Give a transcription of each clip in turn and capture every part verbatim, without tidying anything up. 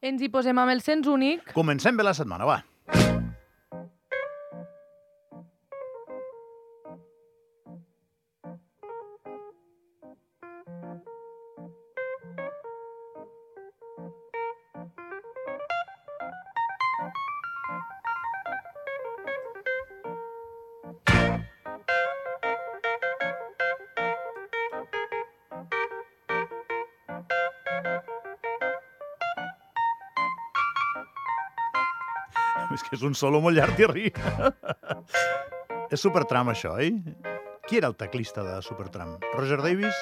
Ens hi posem amb el cens únic. Comencem bé la setmana, va. És que és un solo molt llarg i ric. És Supertramp, això, oi? Qui era el teclista de Supertramp? Roger Davis?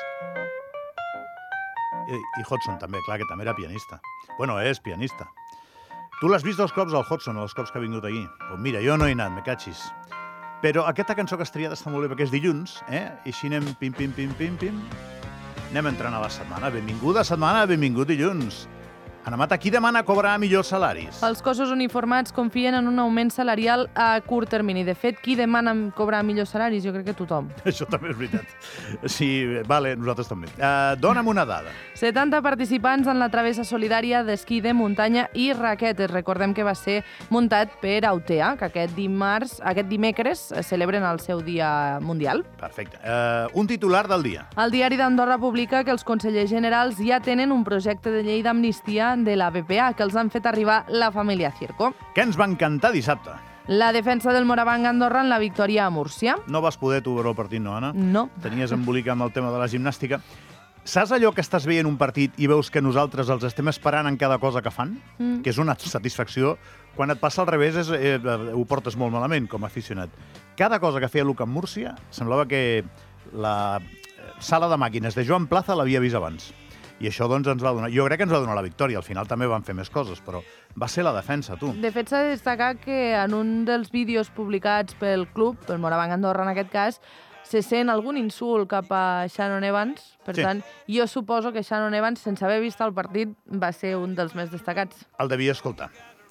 I, I Hodgson també, clar, que també era pianista. Bueno, és pianista. Tu l'has vist dos cops, al Hodgson, els cops que ha vingut aquí? Pues mira, jo no he anat, me catxis. Però aquesta cançó que has triat està molt bé, perquè és dilluns, eh? I així anem pim, pim, pim, pim, pim. Anem entrant a la setmana. Benvinguda setmana, benvingut dilluns. Ana Mata, qui demana cobrar millors salaris? Els cossos uniformats confien en un augment salarial a curt termini. De fet, qui demana cobrar millors salaris? Jo crec que tothom. Això també és veritat. Sí, vale, nosaltres també. Uh, dona'm una dada. setanta participants en la travessa solidària d'esquí de muntanya i raquetes. Recordem que va ser muntat per Autea, que aquest dimarts, aquest dimecres celebren el seu dia mundial. Perfecte. Uh, un titular del dia. El diari d'Andorra publica que els consellers generals ja tenen un projecte de llei d'amnistia de la B P A, que els han fet arribar la família Circo. Què ens va encantar dissabte? La defensa del Morabanc Andorra en la victòria a Múrcia. No vas poder tu veure el partit, no, Anna? No. Tenies embolic amb el tema de la gimnàstica. Saps allò que estàs veient un partit i veus que nosaltres els estem esperant en cada cosa que fan? Mm. Que és una satisfacció. Quan et passa al revés és, eh, ho portes molt malament com a aficionat. Cada cosa que feia Luca en Múrcia semblava que la sala de màquines de Joan Plaza l'havia vist abans. I això, doncs, ens va donar... Jo crec que ens va donar la victòria. Al final també van fer més coses, però va ser la defensa, tu. De fet, s'ha de destacar que en un dels vídeos publicats pel club, pel Morabanc Andorra en aquest cas, se sent algun insult cap a Shannon Evans. Per sí. tant, jo suposo que Shannon Evans, sense haver vist el partit, va ser un dels més destacats. El devia escoltar.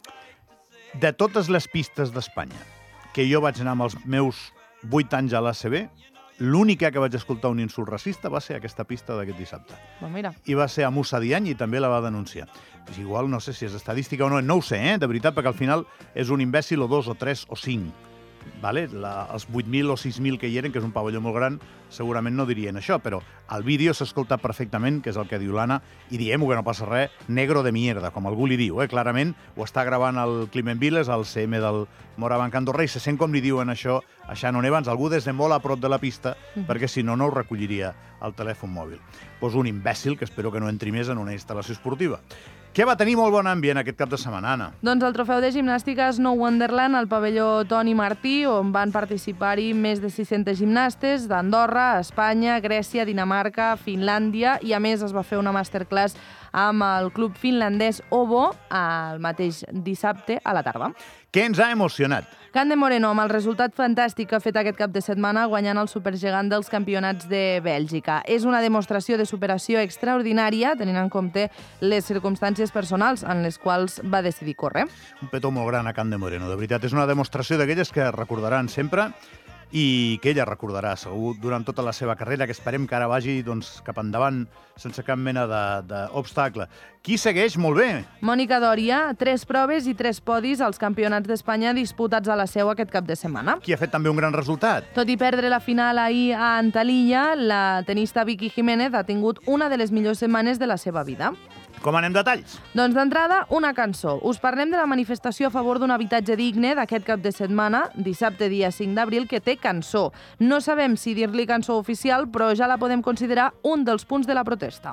De totes les pistes d'Espanya que jo vaig anar amb els meus vuit anys a l'A C B, l'única que vaig escoltar un insult racista va ser aquesta pista d'aquest dissabte. Bon, mira. I va ser a Moussa Diagne i també la va denunciar. Pues igual no sé si és estadística o no, no ho sé, eh? De veritat, perquè al final és un imbècil o dos o tres o cinc. Vale? La, els vuit mil o sis mil que hi eren, que és un pavelló molt gran, segurament no dirien això, però al vídeo s'escolta perfectament, que és el que diu l'Anna, i diem-ho que no passa res, negro de mierda, com algú li diu, eh? Clarament ho està gravant el Climent Viles, el C M del Morabanc Andorra, i se sent com li diuen això a Shannon Evans, algú des de molt a prop de la pista, mm. perquè si no, no ho recolliria el telèfon mòbil. Pues un imbècil que espero que no entri més en una instal·lació esportiva. Què va tenir molt bon ambient aquest cap de setmana, Anna? Doncs el trofeu de gimnàstica Snow Wonderland al pavelló Toni Martí, on van participar-hi més de sis-centes gimnastes d'Andorra, Espanya, Grècia, Dinamarca, Finlàndia, i a més es va fer una masterclass amb el club finlandès Obo el mateix dissabte a la tarda. Què ens ha emocionat? Can de Moreno, amb el resultat fantàstic que ha fet aquest cap de setmana, guanyant el supergegant dels campionats de Bèlgica. És una demostració de superació extraordinària, tenint en compte les circumstàncies personals en les quals va decidir córrer. Un petó molt gran a Can de Moreno, de veritat. És una demostració d'aquelles que recordaran sempre i que ella recordarà segur durant tota la seva carrera, que esperem que ara vagi doncs, cap endavant sense cap mena d'obstacle. Qui segueix molt bé? Mònica Dòria, tres proves i tres podis als campionats d'Espanya disputats a la Seu aquest cap de setmana. Qui ha fet també un gran resultat? Tot i perdre la final ahir a Antalya, la tenista Vicky Jiménez ha tingut una de les millors setmanes de la seva vida. Com anem detalls? Doncs d'entrada, una cançó. Us parlem de la manifestació a favor d'un habitatge digne d'aquest cap de setmana, dissabte dia cinc d'abril, que té cançó. No sabem si dir-li cançó oficial, però ja la podem considerar un dels punts de la protesta.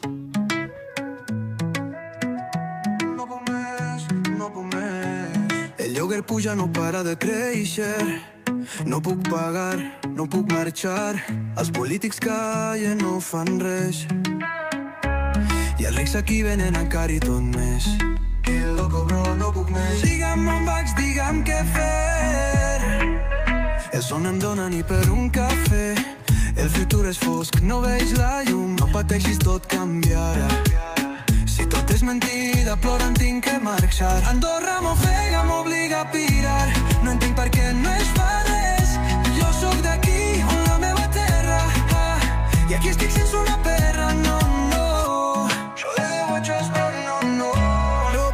No puc més, no puc més. El lloguer puja, no para de créixer. No puc pagar, no puc marxar. Els polítics callen, no fan res. I els rics aquí venen encara i tot més. I loco, bro, no puc més. Digue'm on vaig, digue'm què fer. El son em dóna ni per un cafè. El futur és fosc, no veig la llum. No pateixis, tot canviarà. Si tot és mentida, plorant tinc que marxar. Andorra m'ofega, m'obliga a pirar. No entenc per què no es fa res. Jo sóc d'aquí, on la meva terra. Ah, i aquí estic sense una perra, no, no. Just, no, no, no.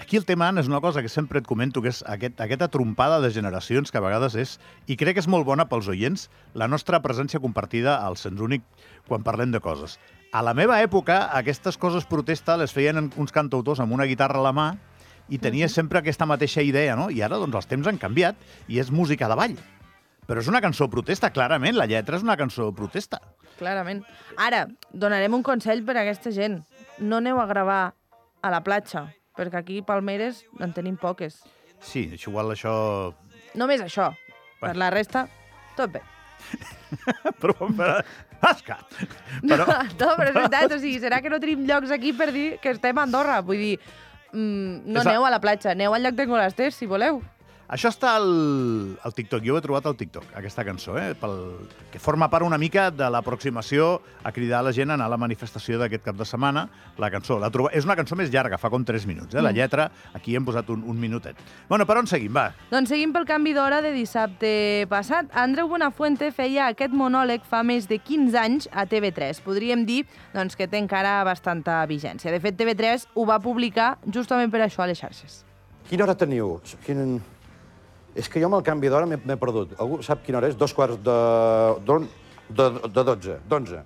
aquí el tema, Anna, és una cosa que sempre et comento, que és aquest, aquesta trompada de generacions que a vegades és, i crec que és molt bona pels oients, la nostra presència compartida al Sens Únic quan parlem de coses. A la meva època, aquestes coses protesta les feien uns cantautors amb una guitarra a la mà i tenia sempre aquesta mateixa idea, no? I ara, doncs, els temps han canviat i és música de ball. Però és una cançó protesta, clarament. La lletra és una cançó protesta. Clarament. Ara, donarem un consell per a aquesta gent. No aneu a gravar a la platja, perquè aquí palmeres en tenim poques. Sí, igual això... Només això. Per la resta, tot bé. però, però... Asca! Però... No, no, però és veritat, o sigui, serà que no tenim llocs aquí per dir que estem a Andorra. Vull dir, mm, no aneu a la platja, aneu al llac de Golasters, si voleu. Això està al, al TikTok. Jo ho he trobat al TikTok, aquesta cançó, eh? Pel, que forma part una mica de l'aproximació a cridar la gent a anar a la manifestació d'aquest cap de setmana. La cançó, la troba... és una cançó més llarga, fa com tres minuts. Eh? La lletra, aquí hem posat un, un minutet. Bueno, per on seguim, va? Doncs seguim pel canvi d'hora de dissabte passat. Andreu Buenafuente feia aquest monòleg fa més de quinze anys a T V tres. Podríem dir doncs, que té encara bastanta vigència. De fet, T V tres ho va publicar justament per això a les xarxes. Quina hora teniu? Quin... És que jo amb el canvi d'hora m'he perdut. Algú sap quina hora és? Dos quarts de... de, de dotze. D'onze.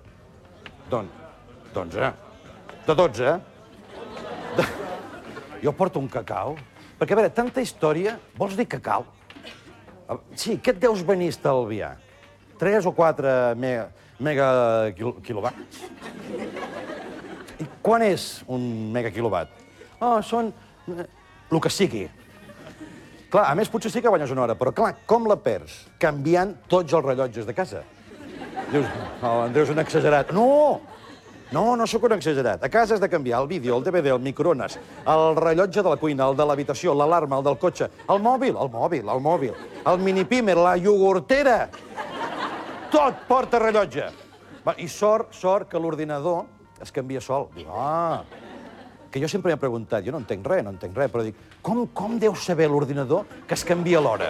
D'onze. De dotze. De... Jo porto un cacau. Perquè, a veure, tanta història... Vols dir cacau? Sí, què et deus venir a estalviar? Tres o quatre mega, mega quilowatts? I quan és un megaquilowatt? Oh, són... el que sigui. Clar, a més, potser sí que guanyes una hora, però clar, com la perds? Canviant tots els rellotges de casa. Dius, oh, Andreu és un exagerat. No! No, no sóc un exagerat. A casa has de canviar el vídeo, el D V D, el microones, el rellotge de la cuina, el de l'habitació, l'alarma, el del cotxe, el mòbil, el mòbil, el mòbil, el minipímer, la iogurtera. Tot porta rellotge. I sort, sort que l'ordinador es canvia sol. Dic, ah... que jo sempre m'he preguntat, jo no entenc res, no entenc res, però dic, com, com deu saber l'ordinador que es canvia l'hora?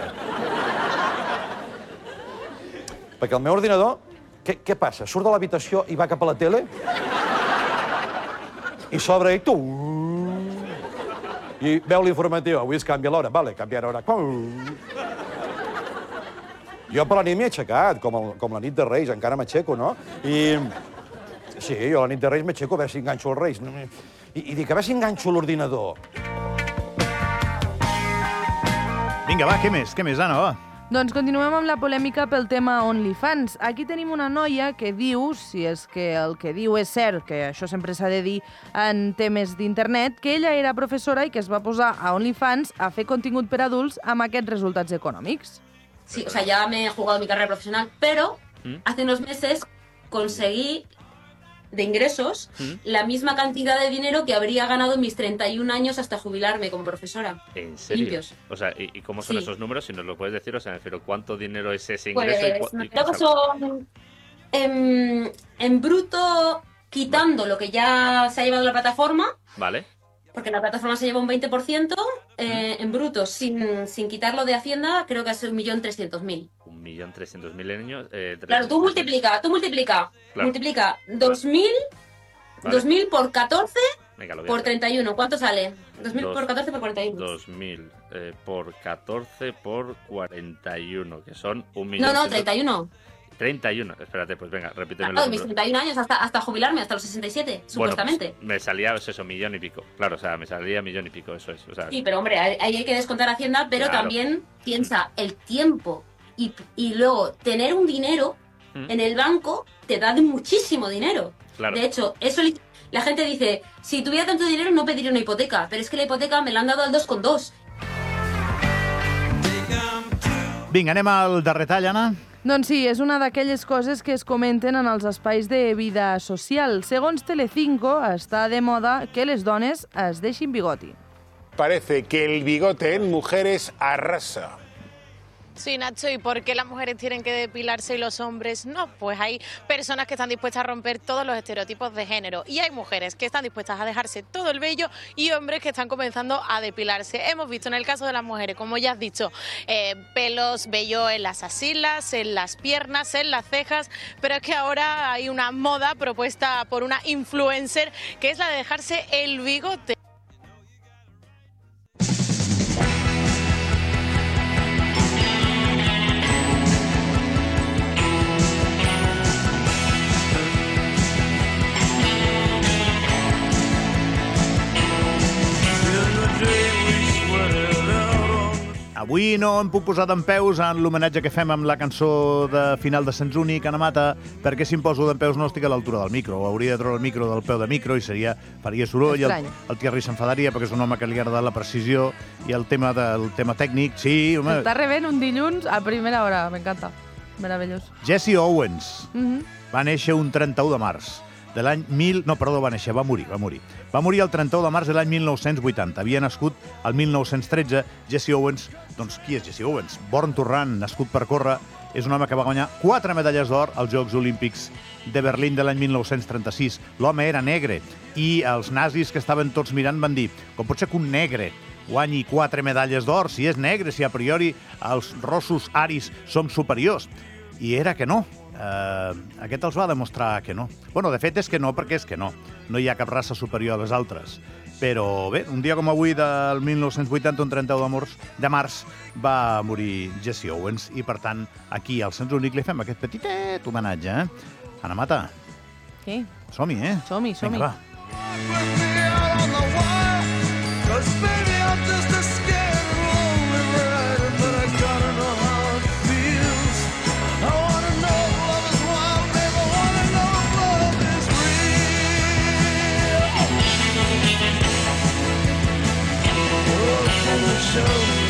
Perquè el meu ordinador, què, què passa? Surt de l'habitació i va cap a la tele? I s'obre i tu... I veu l'informatiu, avui es canvia l'hora, vale, canviar l'hora. Jo per la nit m'he aixecat, com, el, com la nit de Reis, encara m'aixeco, no? I... Sí, jo la nit de Reis m'aixeco a veure si enganxo els Reis. I, i dic, a veure si enganxo l'ordinador. Vinga, va, què més? Què més, Anna, va? Doncs continuem amb la polèmica pel tema OnlyFans. Aquí tenim una noia que diu, si és que el que diu és cert, que això sempre s'ha de dir en temes d'internet, que ella era professora i que es va posar a OnlyFans a fer contingut per adults amb aquests resultats econòmics. Sí, o sea, ya me he jugado mi carrera profesional, pero ¿Mm? hace unos meses conseguí de ingresos ¿Mm? la misma cantidad de dinero que habría ganado en mis treinta y un años hasta jubilarme como profesora. ¿En serio? Limpios. O sea, ¿y, y cómo son sí. esos números? Si nos lo puedes decir, o sea, pero ¿cuánto dinero es ese pues, ingreso? Pues, creo que son en, en bruto, quitando vale. lo que ya se ha llevado la plataforma. Vale. Porque la plataforma se lleva un veinte por ciento, eh, en bruto, sin, sin quitarlo de Hacienda, creo que es un millón trescientos mil. Un millón trescientos mil años. Eh, claro, tú multiplica, tú multiplica, claro. multiplica dos mil, vale. dos mil por catorce Venga, por treinta y uno. ¿Cuánto sale? dos mil por catorce por cuarenta y uno. dos mil eh, por catorce por cuarenta y uno, que son un millón. No, no, treinta y uno. treinta y uno, espérate, pues venga, repíteme. Claro, mis treinta y un años hasta, hasta jubilarme, hasta los sesenta y siete, supuestamente. Bueno, pues me salía pues eso, millón y pico. Claro, o sea, me salía millón y pico, eso es. O sea, sí, pero hombre, ahí hay que descontar Hacienda, pero claro. también piensa el tiempo y, y luego tener un dinero ¿Mm? en el banco te da muchísimo dinero. Claro. De hecho, eso la gente dice, si tuviera tanto dinero no pediría una hipoteca, pero es que la hipoteca me la han dado al dos coma dos. Vinga, anem al darrer tall, Anna. Doncs sí, és una d'aquelles coses que es comenten en els espais de vida social. Segons Telecinco, està de moda que les dones es deixin bigoti. Parece que el bigote en mujeres arrasa. Sí, Nacho, ¿y por qué las mujeres tienen que depilarse y los hombres no? Pues hay personas que están dispuestas a romper todos los estereotipos de género y hay mujeres que están dispuestas a dejarse todo el vello y hombres que están comenzando a depilarse. Hemos visto en el caso de las mujeres, como ya has dicho, eh, pelos, vello en las axilas, en las piernas, en las cejas, pero es que ahora hay una moda propuesta por una influencer que es la de dejarse el bigote. Avui no em puc posar dempeus en l'homenatge que fem amb la cançó de final de Sens Únic, Ana Mata, perquè si em poso dempeus no estic a l'altura del micro. Hauria de treure el micro del peu de micro i seria, faria soroll. El, el Thierry s'enfadaria perquè és un home que li ha agradat la precisió i el tema del tema tècnic. Sí, home. Està rebent un dilluns a primera hora, m'encanta. Meravellós. Jesse Owens Mm-hmm. va néixer un trenta-u de març de l'any mil... No, perdó, va néixer, va morir, va morir. Va morir el trenta-u de març de l'any mil nou-cents vuitanta. Havia nascut el mil nou-cents tretze. Jesse Owens, doncs qui és Jesse Owens? Born to Run, nascut per córrer, és un home que va guanyar quatre medalles d'or als Jocs Olímpics de Berlín de l'any mil nou-cents trenta-sis. L'home era negre i els nazis que estaven tots mirant van dir com pot ser que un negre guanyi quatre medalles d'or si és negre, si a priori els rossos aris som superiors? I era que no. Uh, aquest els va demostrar que no. Bueno, de fet és que no, perquè és que no. No hi ha cap raça superior a les altres. Però bé, un dia com avui del mil nou-cents vuitanta, un trenta-u de març, de març, va morir Jesse Owens i, per tant, aquí al Sens Únic li fem aquest petitet homenatge. Eh? Ana Mata. Què? Som-hi, eh? Som-hi, som-hi. Vinga, va. Show